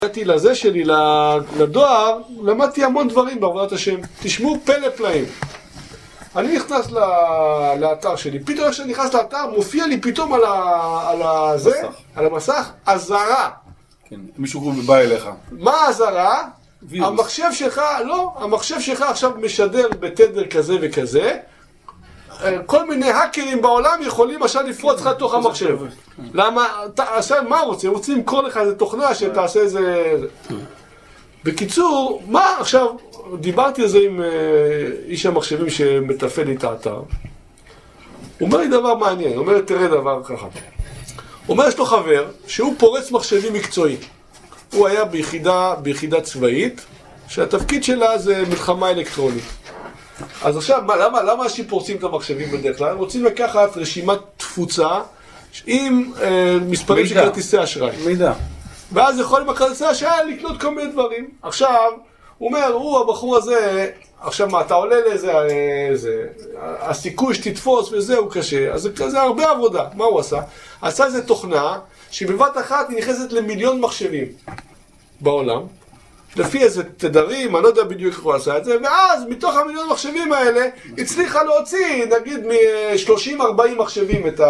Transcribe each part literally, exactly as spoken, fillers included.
הגעתי לזה שלי, לדואר, למדתי המון דברים בעבודת השם. תשמעו פלא פלאים. אני נכנס לאתר שלי, פתאום איך שאני נכנס לאתר, מופיע לי פתאום על הזה, על המסך, עזרה. כן, מישהו בא אליך. מה העזרה? המחשב שלך, לא, המחשב שלך עכשיו משדר בתדר כזה וכזה, כל מיני האקרים בעולם יכולים עכשיו לפרוץ לך לתוך המחשב. למה? עכשיו מה רוצים? רוצים למכור לך איזה תוכנה שתעשה איזה... בקיצור, מה עכשיו? דיברתי על זה עם איש המחשבים שמטפל לי את האתר. הוא אומר לי דבר מעניין, הוא אומר, תראה דבר ככה. הוא אומר, יש לו חבר שהוא פורץ מחשבים מקצועי. הוא היה ביחידה, ביחידה צבאית, שהתפקיד שלה זה מלחמה אלקטרונית. אז עכשיו, מה, למה, למה אנשים פורצים את המחשבים בדרך כלל? הם רוצים לקחת רשימת תפוצה עם אה, מספרים של כרטיסי אשראי. מידע. ואז יכולים בכרטיסי אשראי לקנות כל מיני דברים. עכשיו, הוא אומר, הוא, הבחור הזה, עכשיו מה, אתה עולה לאיזה, איזה, הסיכוי שתתפוס וזה הוא קשה, אז זה, זה הרבה עבודה. מה הוא עשה? עשה איזו תוכנה שבבת אחת היא נכנסת למיליון מחשבים בעולם, לפי איזה תדרים, אני לא יודע בדיוק איך הוא עשה את זה, ואז מתוך המיליון מחשבים האלה הצליחה להוציא, נגיד מ-שלושים ארבעים מחשבים את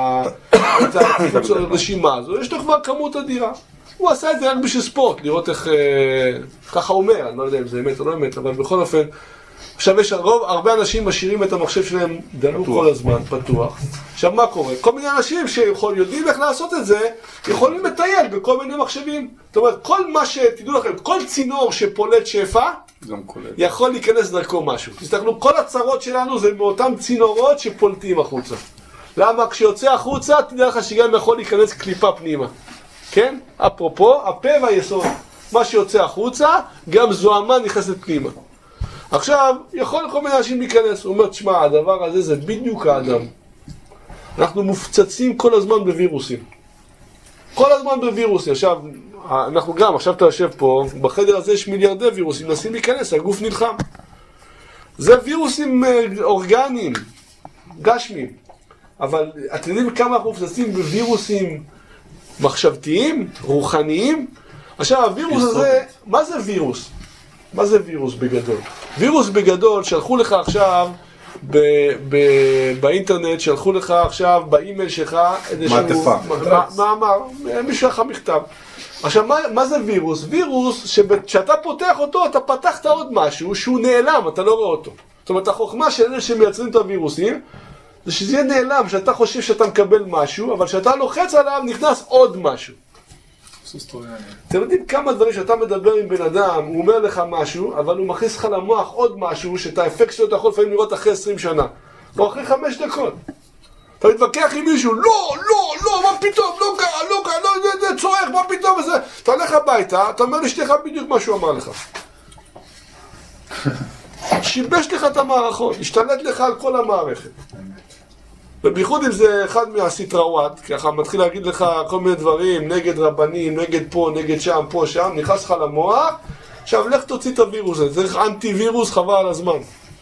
הרשימה הזו, יש לו כבר כמות אדירה. הוא עשה את זה רק בשביל ספורט, לראות איך, ככה הוא אומר, אני לא יודע אם זה אמת או לא אמת, אבל בכל אופן, עכשיו יש רוב, הרבה אנשים משאירים את המחשב שלהם דלוק כל הזמן, פתוח. עכשיו מה קורה? כל מיני אנשים שיודעים איך לעשות את זה, יכולים לטייל בכל מיני מחשבים. זאת אומרת, כל מה שתדעו לכם, כל צינור שפולט שפע, יכול להיכנס דרכו משהו. תסתכלו, כל הצרות שלנו זה מאותם צינורות שפולטים החוצה. למה? כשיוצא החוצה, תדע לך שגם יכול להיכנס קליפה פנימה. כן? אפרופו, הפה והיסוד. מה שיוצא החוצה, גם זוהמה נכנסת פנימה. עכשיו, יכול כל מיני אנשים להיכנס, הוא אומר, תשמע, הדבר הזה זה בדיוק האדם. אנחנו מופצצים כל הזמן בווירוסים. כל הזמן בווירוסים. עכשיו, אנחנו גם, עכשיו אתה יושב פה, בחדר הזה יש מיליארדי וירוסים, נסים להיכנס, הגוף נלחם. זה וירוסים אורגניים, גשמיים. אבל אתם יודעים כמה אנחנו מופצצים בווירוסים מחשבתיים, רוחניים? עכשיו, הווירוס הזה, מה זה וירוס? מה זה וירוס בגדול? וירוס בגדול, שלחו לך עכשיו ב, ב, באינטרנט, שלחו לך עכשיו באימייל שלך מעטפה. מאמר, מישהו לך מכתב. עכשיו, מה, מה זה וירוס? וירוס שכשאתה פותח אותו, אתה פתחת עוד משהו שהוא נעלם, אתה לא רואה אותו. זאת אומרת, החוכמה של אלה שמייצרים את הווירוסים, זה שזה יהיה נעלם, שאתה חושב שאתה מקבל משהו, אבל כשאתה לוחץ עליו, נכנס עוד משהו. אתם יודעים כמה דברים שאתה מדבר עם בן אדם, הוא אומר לך משהו, אבל הוא מכניס לך למוח עוד משהו, שאת האפקט שלו אתה יכול לפעמים לראות אחרי עשרים שנה, או אחרי חמש דקות. אתה מתווכח עם מישהו, לא, לא, לא, מה פתאום, לא קרה, לא קרה, לא, זה צורך, מה פתאום, וזה. אתה הולך הביתה, אתה אומר לשתך בדיוק מה שהוא אמר לך. שיבש לך את המערכות, השתלט לך על כל המערכת. ובייחוד אם זה אחד מהסטראות, ככה מתחיל להגיד לך כל מיני דברים, נגד רבנים, נגד פה, נגד שם, פה, שם, נכנס לך למוח, עכשיו לך תוציא את הווירוס הזה, צריך אנטי וירוס חבל על הזמן.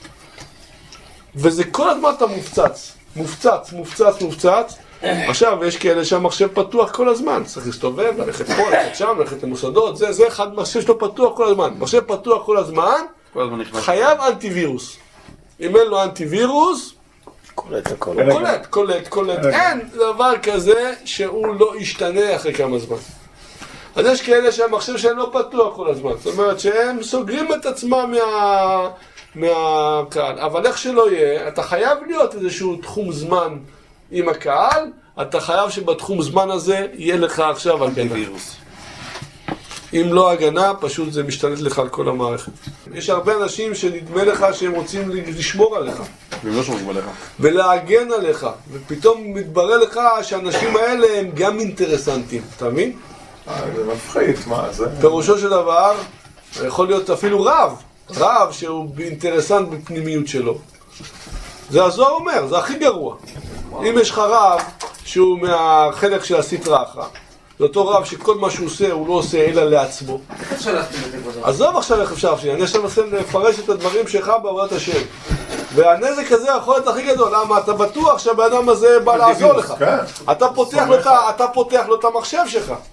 וזה כל הזמן אתה מופצץ, מופצץ, מופצץ, מופצץ. עכשיו יש כאלה שהמחשב פתוח כל הזמן, צריך להסתובב, ללכת פה, ללכת שם, ללכת למוסדות, זה, זה אחד מחשב שלו פתוח כל הזמן. מחשב פתוח כל הזמן, חייב אנטי וירוס. אם אין לו אנטי וירוס, קולט, קולט, קולט, קולט. אין דבר כזה שהוא לא ישתנה אחרי כמה זמן. אז יש כאלה שהמחשב שלהם לא פתוח כל הזמן. זאת אומרת שהם סוגרים את עצמם מה... מהקהל. אבל איך שלא יהיה, אתה חייב להיות איזשהו תחום זמן עם הקהל, אתה חייב שבתחום זמן הזה יהיה לך עכשיו הגנה. אם לא הגנה, פשוט זה משתלט לך על כל המערכת. יש הרבה אנשים שנדמה לך שהם רוצים לשמור עליך. והם לא שומרים עליך. ולהגן עליך. ופתאום מתברר לך שהאנשים האלה הם גם אינטרסנטים. אתה מבין? זה מפחיד, מה זה? פירושו של דבר, יכול להיות אפילו רב. רב שהוא אינטרסנט בפנימיות שלו. זה הזוהר אומר, זה הכי גרוע. אם יש לך רב שהוא מהחלק של הסטרא אחרא, זה אותו רב שכל מה שהוא עושה, הוא לא עושה אלא לעצמו. איך שלחתם את זה כבודו? עזוב עכשיו איך אפשר שלי, אני עכשיו מנסה לפרש את הדברים שלך בעבודת השם. והנזק הזה יכול להיות הכי גדול, למה? אתה בטוח שהבן אדם הזה בא לעזור לך. אתה פותח לו את המחשב שלך.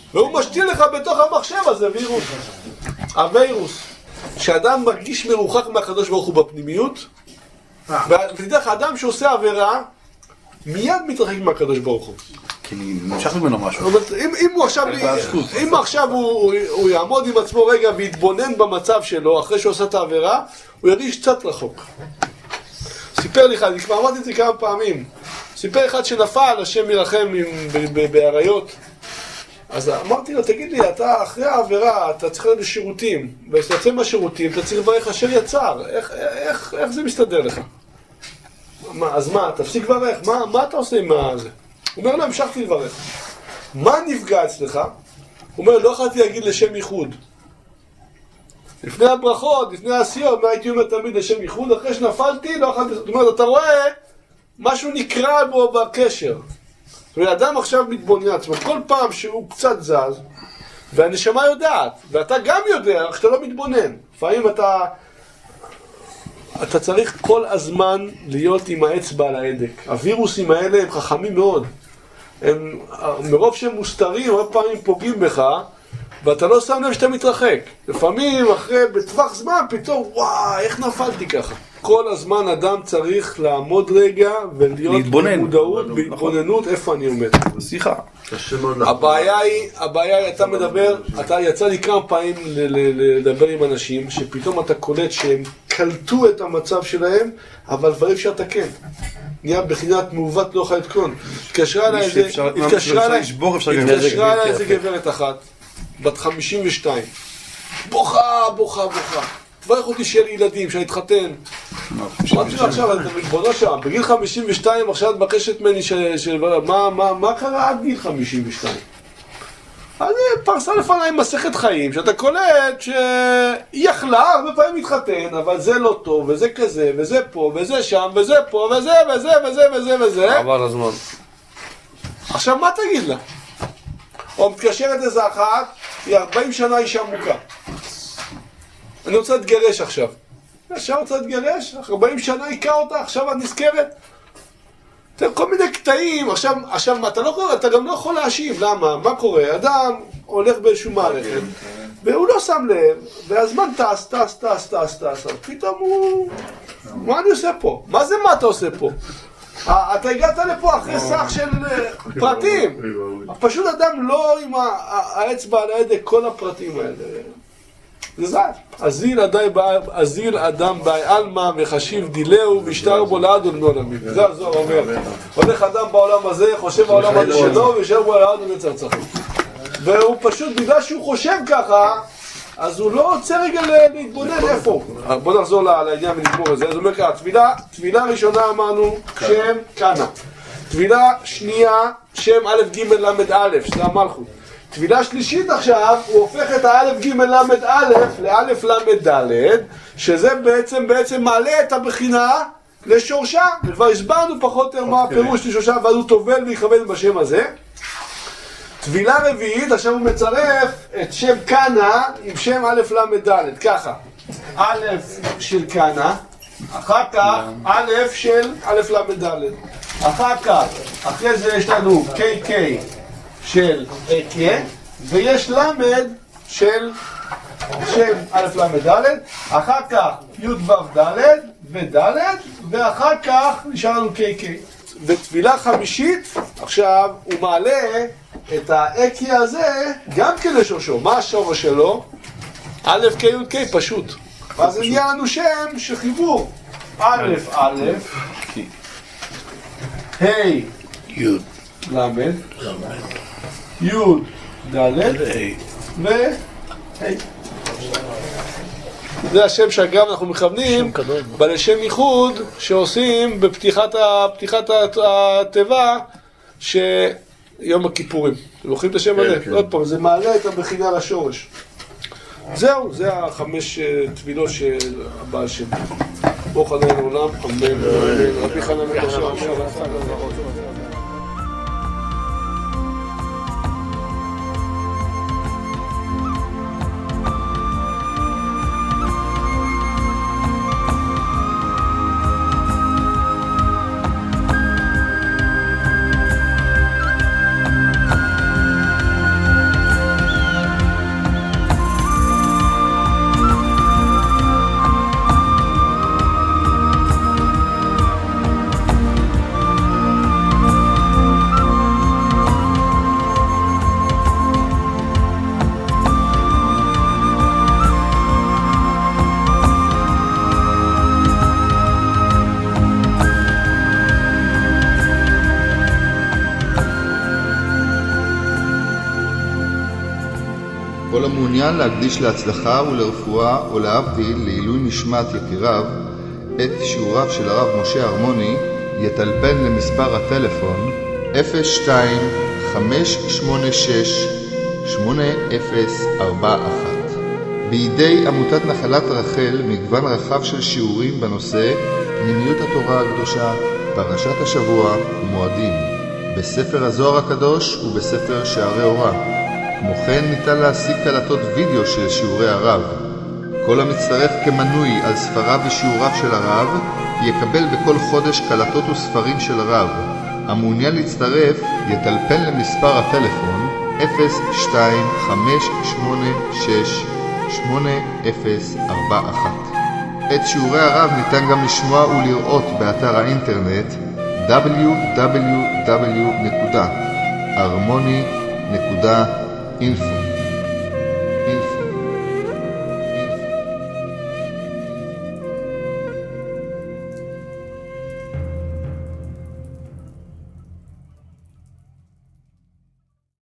והוא משתיל לך בתוך המחשב הזה וירוס. הווירוס, שאדם מרגיש מרוחק מהקדוש ברוך הוא בפנימיות, ותדע לך, אדם שעושה עבירה, מיד מתרחק מהקדוש ברוך הוא. כי נמשך ממנו משהו. אם, אם הוא עכשיו, אם עכשיו הוא, הוא, הוא יעמוד עם עצמו רגע ויתבונן במצב שלו, אחרי שהוא עושה את העבירה, הוא ירגיש קצת רחוק. סיפר לי אחד, אמרתי את זה כמה פעמים, סיפר אחד שנפל, השם ירחם בעריות, אז אמרתי לו, תגיד לי, אתה אחרי העבירה, אתה צריך להיות לשירותים, וכשאתה יוצא מהשירותים, אתה צריך לברך אשר יצר, איך, איך, איך זה מסתדר לך? מה, אז מה, תפסיק לברך, מה, מה אתה עושה עם זה? הוא אומר לו, המשכתי לברך. מה נפגע אצלך? הוא אומר, לא יכולתי להגיד לשם ייחוד. לפני הברכות, לפני העשיות, מה הייתי אומר תמיד לשם ייחוד? אחרי שנפלתי, לא יכולתי... זאת אומרת, אתה רואה, משהו נקרא בו בקשר. ואדם עכשיו מתבונן עצמו, כל פעם שהוא קצת זז, והנשמה יודעת, ואתה גם יודע, כשאתה לא מתבונן. לפעמים אתה... אתה צריך כל הזמן להיות עם האצבע על ההדק. הווירוסים האלה הם חכמים מאוד. הם, מרוב שהם מוסתרים, הרבה פעמים פוגעים בך, ואתה לא שם לב שאתה מתרחק. לפעמים, אחרי, בטווח זמן, פתאום, וואי, איך נפלתי ככה? כל הזמן אדם צריך לעמוד רגע ולהיות במודעות, בהתבוננות, איפה אני עומד. שיחה. הבעיה היא, הבעיה היא, אתה מדבר, אתה יצא לי כמה פעמים לדבר עם אנשים, שפתאום אתה קולט שהם קלטו את המצב שלהם, אבל כבר אפשר לתקן. נהיה בחינת מעוות לא חייבת קון. התקשרה אליי איזה גברת אחת, בת חמישים ושתיים. בוכה, בוכה, בוכה. תברך אותי שיהיה לי ילדים, שאני אתחתן. אמרתי לה עכשיו, אתה מתבונן שם, בגיל חמישים ושתיים עכשיו את מבקשת ממני מה קרה עד גיל חמישים ושתיים? אז פרסה לפניי מסכת חיים, שאתה קולט שהיא יכלה, הרבה פעמים מתחתן, אבל זה לא טוב, וזה כזה, וזה פה, וזה שם, וזה פה, וזה, וזה, וזה, וזה, וזה. עבר הזמן. עכשיו, מה תגיד לה? או מתקשרת איזה אחת, היא ארבעים שנה אישה מוכה. אני רוצה להתגרש עכשיו. עכשיו רוצה להתגרש, ארבעים שנה היכה אותה, עכשיו את נזכרת. כל מיני קטעים, עכשיו, עכשיו אתה, לא, אתה גם לא יכול להאשים, למה? מה קורה? אדם הולך באיזשהו מערכת, והוא לא שם לב, והזמן טס, טס, טס, טס, טס, פתאום הוא... מה אני עושה פה? מה זה מה אתה עושה פה? אתה הגעת לפה אחרי סך של פרטים. פשוט אדם לא עם האצבע על ההדק, כל הפרטים האלה. זה זד. אזיל אדם בעלמא וחשיב דילהו וישתר בו לעד ולעולמים. זה הזוהר אומר. הולך אדם בעולם הזה, חושב בעולם הזה שלו וישתר בו לעד ולצרצחים. והוא פשוט, בגלל שהוא חושב ככה, אז הוא לא רוצה רגע להתבונן איפה. בוא נחזור לעניין ונגמור את זה. אז הוא אומר ככה, תפילה, תפילה ראשונה אמרנו שם קנה. תפילה שנייה שם א' ג' למד א', שזה המלכות. תפילה שלישית עכשיו, הוא הופך את האלף ג' למד א' לאלף למד ד', שזה בעצם בעצם מעלה את הבחינה לשורשה. וכבר הסברנו פחות או יותר מה הפירוש לשורשה, ואז הוא טובל ויכוון בשם הזה. תפילה רביעית, עכשיו הוא מצרף את שם קנה עם שם א' למד ד', ככה. א' של קנה, אחר כך א' של א' למד ד'. אחר כך, אחרי זה יש לנו קיי קיי. של אקיה, ויש למד של שם א' למד ד', אחר כך י' ו' ד' וד', ואחר כך נשאר לנו קיי קיי. ותפילה חמישית, עכשיו הוא מעלה את האקיה הזה גם כן לשורשו. מה השורש שלו? א' ק' י' ק' פשוט. ואז נהיה לנו שם של חיבור. א' א', ה' י' למד, י' ד' ו... זה השם שאגב אנחנו מכוונים בלשם ייחוד שעושים בפתיחת התיבה שיום הכיפורים. אתם לוקחים את השם הזה? עוד פעם, זה מעלה את הבחינה לשורש. זהו, זה החמש תפילות של הבעל שם. ברוך ה' לעולם, אמן. רבי חנן בן עזרא. המעוניין להקדיש להצלחה ולרפואה או להבדיל לעילוי נשמת יקיריו את שיעוריו של הרב משה הרמוני, יטלפן למספר הטלפון אפס שתיים חמש שמונה שש שמונה אפס ארבע אחת. בידי עמותת נחלת רחל מגוון רחב של שיעורים בנושא מיניות התורה הקדושה, פרשת השבוע ומועדים, בספר הזוהר הקדוש ובספר שערי אורה. כמו כן ניתן להשיג קלטות וידאו של שיעורי הרב. כל המצטרף כמנוי על ספריו ושיעוריו של הרב יקבל בכל חודש קלטות וספרים של הרב. המעוניין להצטרף יטלפן למספר הטלפון אפס שתיים חמש שמונה שש שמונה אפס ארבע אחת. את שיעורי הרב ניתן גם לשמוע ולראות באתר האינטרנט דאבליו דאבליו דאבליו נקודה ארמוני נקודה אינפו.